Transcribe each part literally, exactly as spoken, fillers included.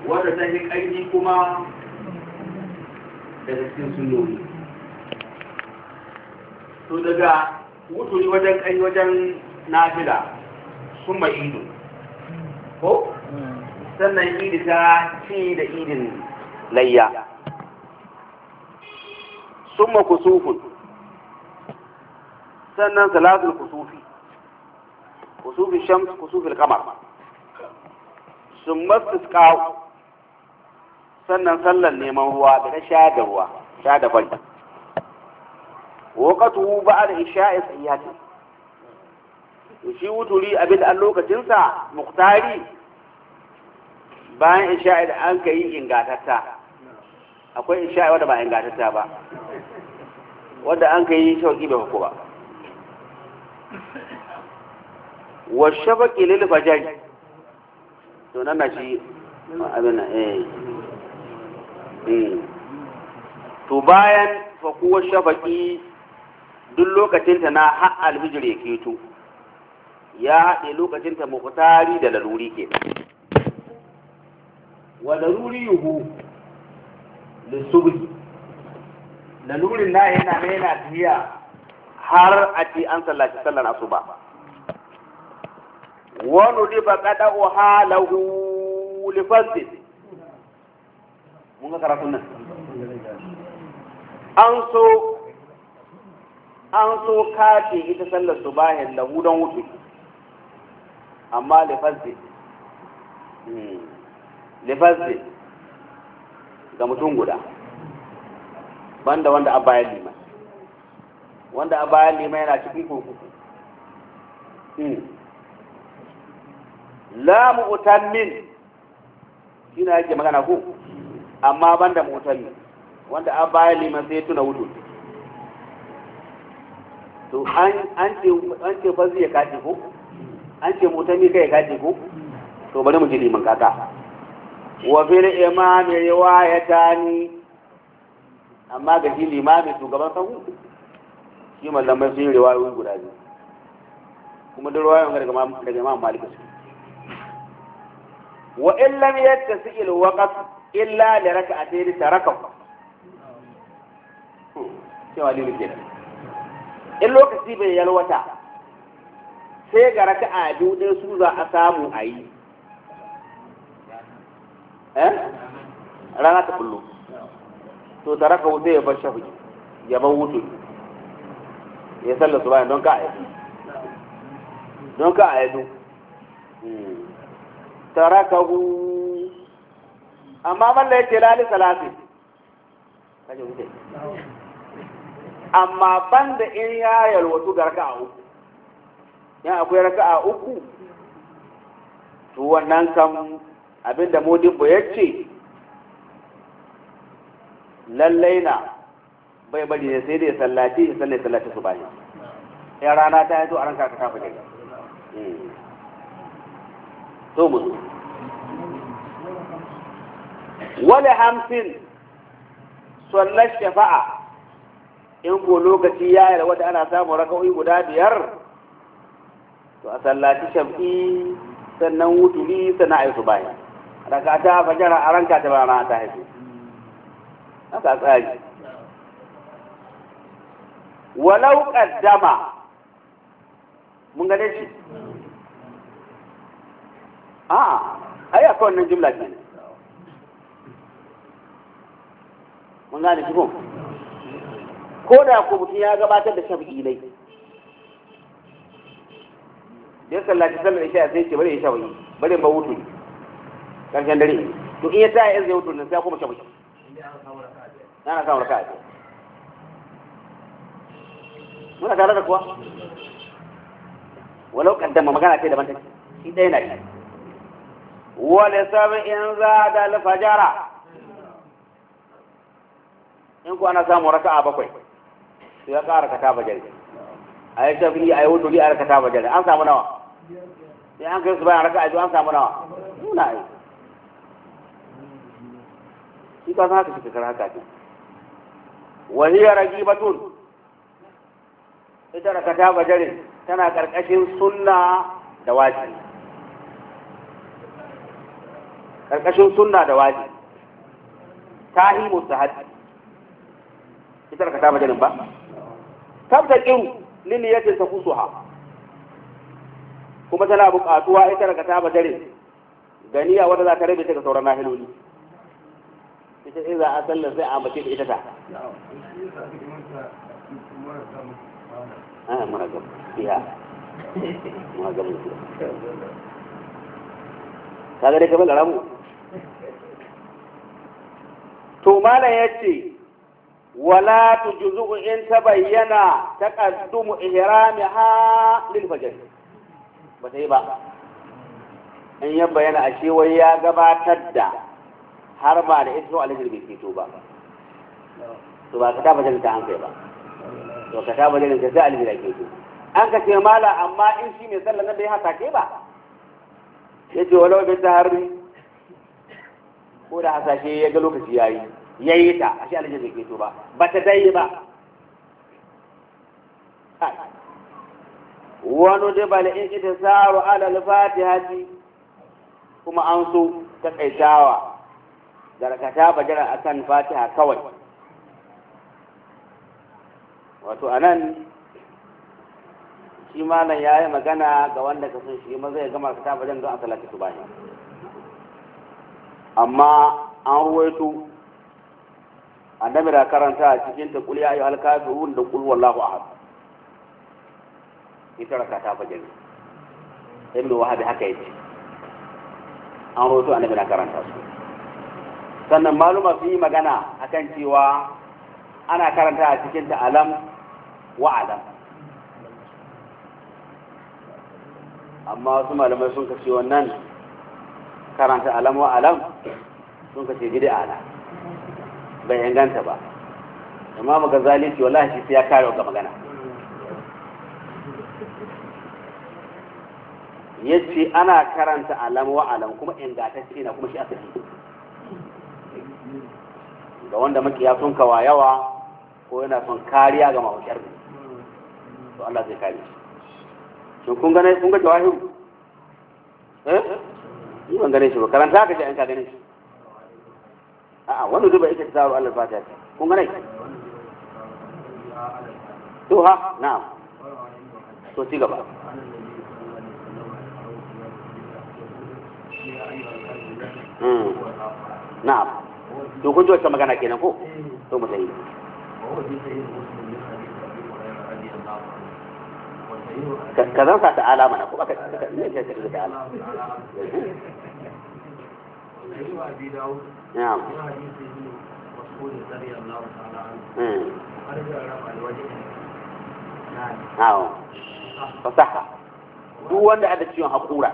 wadda ta yi ƙarfi kuma daga cikin sunnoni. To daga wuturi wajen ƙari wajen nafila sun mai ido ko sannan idi ta ci da idin layya sun ma kusufun sannan salatul kusufi kusufi shams kusufi kamar sun masu kawo sannan sallar neman ruwa da na sha da ruwa sha da fari wakatu ba da isha'i sayyati shi wuturi abin da an lokacinsa muktari bayan isha'i da an ka yi ingatatta akwai isha'i wadda ba ingatatta ba wadda an ka yi shauki bai hukku ba wa shafaqi lil fajr to nan na shi abin nan eh eh to bayan fa kuwa shafaqi duk lokacinta na har alfijir ya keto ya haɗe lokacinta muktari da laluri ke wa laluri yuhu lissubhi lalurin na yana na yana tafiya har a ce an sallaci sallar asuba wani riba kada halahu lifasin mun ga karatun nan an so an so kace ita sallar subahin lahu don wuce amma lifasin lifasin ga mutum guda banda wanda a bayan liman wanda a bayan liman yana cikin kurkuku la mu'tammin shi na yake magana ko amma banda mu'tammin wanda a bayan liman sai tuna wudu to an an ce an ce fa zai kace ko an ce mu'tammi kai kace ko to bari mu ji liman kaka wa fil imam riwayatani amma ga shi limamin shugaban sahu shi mallamai sun yi riwayoyi guda biyu kuma da riwayoyin daga daga imam malik su wa in lam yattasi al waqt illa li rak'atayn taraka cewa limin kenan in lokaci bai yalwata sai ga raka'a biyu ɗin su za a samu a yi eh rana ta kullu to taraka wuce ya bar shafi ya bar wutu ya salla su bayan don ka a yadu don ka a yadu taraka hu amma balla ya ce lali salati kaje wuce amma banda in ya yalwatu ga raka'a uku yan akwai raka'a uku to wannan kam abinda modibbo ya ce lallai na bai bari ne sai dai sallaci in sallai sallaci su bani ya rana ta yato a ranka ka kafa gari to mu wale hamsin sallar shafa'a in ko lokaci ya yi wata ana samun raka'o'i guda biyar to a sallaci shafi sannan wuturi sannan a yi su bani raka ta fajara a ranka ta rana ta haifu haka tsari walau kaddama mun gane shi a ai akwai wannan jumla ce mun gane shi ko ko da ko mutum ya gabatar da shafi'i ne da ya sallaci sallar isha sai ce bari ya shafi'i bari ba wutu karshen dare to in ya ta yi zai wutu nan sai kuma shafi'i ana samun raka'a ce muna tare da kuwa walau kaddama magana ce daban take shi ɗaya na shi wale sab'in zada al-fajara in ku ana samun raka'a bakwai to ya ƙara kata bajari a yi shafi a yi wudu a rakata bajari an samu nawa sai an kai su bayan raka'a biyu an samu nawa nuna yi shi ka san haka shi kakar haka ce wahiyar ragibatun ita rakata bajari tana ƙarƙashin sunna da wajibi karkashin sunna da wajibi tahi mustahabi ita ka ta majalin ba tabta kiru liniyatin tafusuha kuma tana buƙatuwa ita ka ta majalin ganiya wanda za ka rabe ta ga sauran nahiloli ita sai za a sallar sai a mace da ita ta ah muna ga iya muna ga mu kaga dai kamar ramu to mala yace wala tujzu in tabayyana taqaddumu ihramiha lil fajr ba sai ba in ya bayyana ashe wai ya gabatar da har ba da ita alheri bai fito ba to ba ka ta bayyana ta an kai ba to ka ta bayyana ta sai alheri ke fito an ka ce mala amma in shi mai sallar nan bai haka ke ba yace walau bi taharri ko da hasashe ya ga lokaci yayi yayi ta ashe alheri bai fito ba ba ta dai ba wani dibal in ita saru ala al-fatihati kuma an so takaitawa garkata bajara akan fatiha kawai wato anan shi malam yayi magana ga wanda ka san shi ma zai gama ta bajan don a salati subhi amma an ruwaito annabi da karanta cikin ta qul ya ayyuhal kafirun da qul wallahu ahad ita rakata bajan ibnu wahab haka yace an ruwaito annabi da karanta su sannan maluma su yi magana akan cewa ana karanta a cikin ta alam wa alam amma wasu malamai sun kace wannan karanta alam wa alam sun kace bid'a na bai inganta ba amma maga zalunci wallahi shi sai ya kare ga magana yace ana karanta alam wa alam kuma ingantacce na kuma shi asali ga wanda makiya sun kawa yawa ko yana son kariya ga mawukar to Allah zai kare shi shin kun gane kun ga jawahiru eh ni ban gane shi ba karanta ka ji an ka gane shi a'a wannan duba yake tsaro Allah fata kun gane to ha na'am to ci gaba mm na'am to kun ji wata magana kenan ko to mu tayi ka zan sa ta'ala mana ko aka ne ce ta ta'ala na'am na'am fasaha duk wanda ada ciwon hakura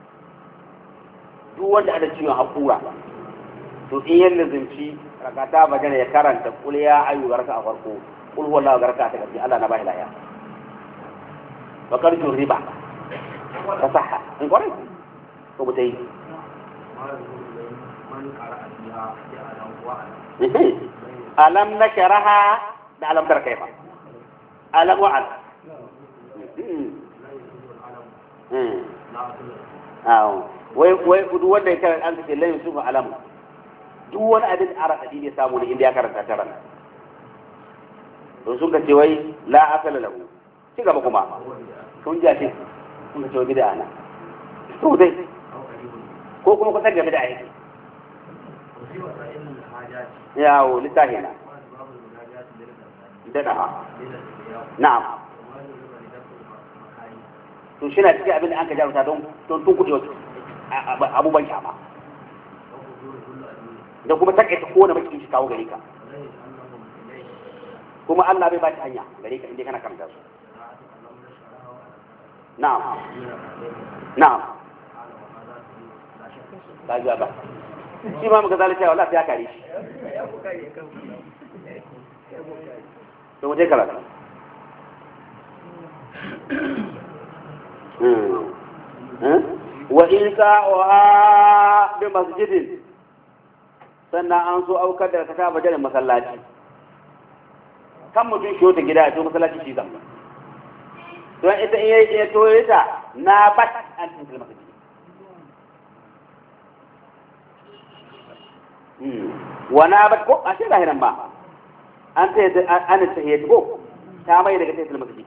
duk wanda ada ciwon hakura to in yin lizinci rakata bagana ya karanta kul ya ayu garka a farko kul wallahu garka ta kafi Allah na bashi lafiya bakar jin riba fasaha in kwarai to mutai alam nakaraha da alam tar kaifa alam wa alam awo wai wai duk wanda ya karanta an ce layin su alam duk wani abin a raɗaɗi ne samu ne inda ya karanta ta rana don sun ka ce wai la asala lahu ci gaba kuma sun ja ce sun ka ce wai bid'a na to dai ko kuma kusa ga bid'a yake yawo littafi na dada na'am to shi na cikin abin da an ka jarumta don tun kuɗe wasu abubuwan kyama da kuma takaita kowane makin shi kawo gare ka kuma Allah bai ba shi hanya gare ka inda kana karanta su na'am na'am ba ji ba shi ma muka zalunta wallahi sai ya kare shi to mu je karatu wa in sa'uha bi masjidin sannan an so aukar da ka taba jarin masallaci kan mutum shi wata gida to masallaci shi zamba don ita in yayi ya toye ta na bat an tuntul masjid wana ba ko a shi zahiran ba an ta yadda an ta yadda ko ta mai daga sai masjid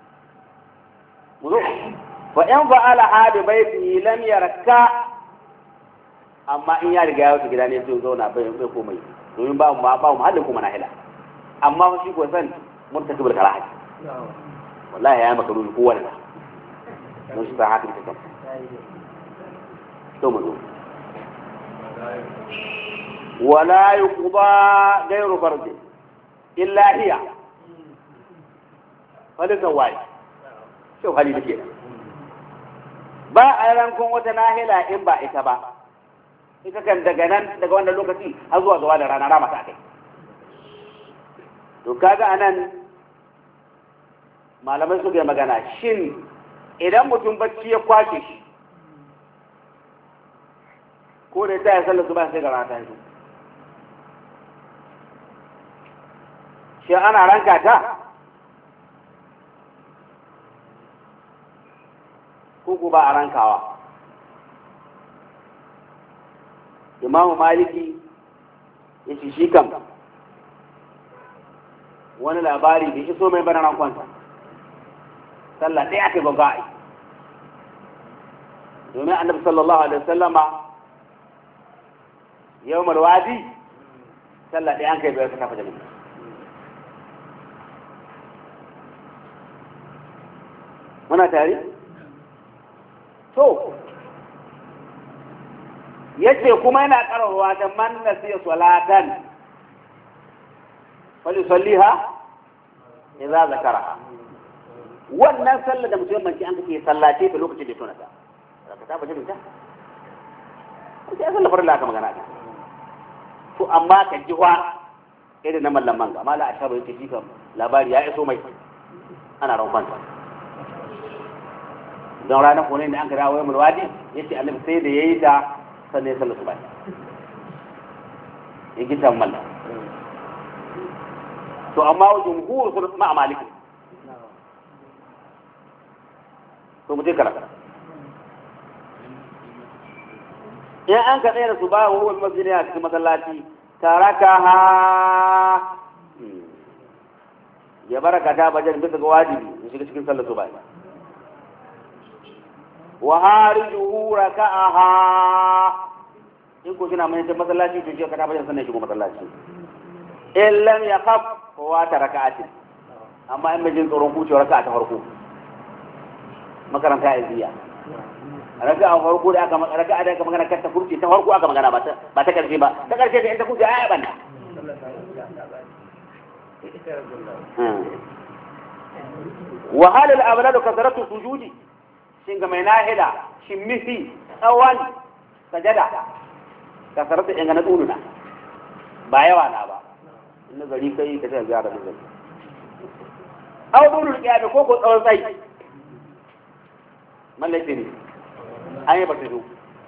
muzo fa in fa'ala hadi baiti lam yarka amma in ya riga ya wuce gida ne sai zauna bai bai komai domin ba mu ba mu halin kuma nahila amma shi ko san murtakibul karaha wallahi ya maka ruhi kowa da mun shi ta hakin ta to mu zo ولا يقضى غير فرض إلا هي فلذا واي شو خلي بكي ba a rankon wata nahila in ba ita ba ita kan daga nan daga wannan lokaci har zuwa zuwa da rana rama ta kai to kaga anan malamai suka yi magana shin idan mutum bacci ya kwashe shi ko da ta yi sallar su ba sai ga rana ta yi shi ana ranka ta ko ba a rankawa imamu maliki ya ce shi kam wani labari bai iso mai bana rankonta sallah ɗaya aka yi babba a yi domin annabi sallallahu alaihi wasallama yau marwadi sallah ɗaya an kai bai ka tafa jami'a muna tare? to yace kuma yana karawa da man nasiya salatan wali salliha idza zakara wannan sallar da mutum manci an kake sallace ta lokacin da tona ta ka ta bace ta ko sai sallar farilla ka magana ta to amma ka jiwa irin na mallaman ga mala ashaba yake shi kam labari ya iso mai ana ran kwanta don ranar kone da an kira wai mulwadi ya ce annabi sai da ya yi ta sannan ya sallatu bai ya gita mallah to amma wajen huru sun ma'a maliki to mu je karata in an ka tsaye da su ba wa wani masjidi a cikin masallaci taraka ha ya baraka ta bajan bisa ga wajibi ya shiga cikin sallatu bai wa harijuhu raka'aha in ko kina mai masallaci to je ka tabbata sannan shigo masallaci in lam yakhaf wa ta raka'ati amma in majin tsoron ku ce raka'a ta farko makaranta iziya raka'a farko da aka raka'a da aka magana kar ta kurci ta farko aka magana ba ta ba ta karshe ba ta karshe da in ta kurci ai banda wa hal al awlad kasratu sujudi shin ga mai nahila shin misi tsawon sajada ka sarrafa in gana tsununa ba yawa na ba in nazari kai ka ta ziyara nazari aw dulul qiyam ko ko tsawon tsayi mallake ne an yi ba ta zo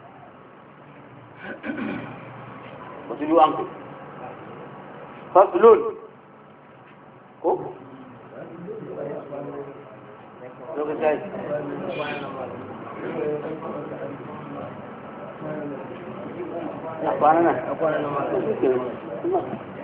ba su yi an ku faslun ko lokacin a kwana nan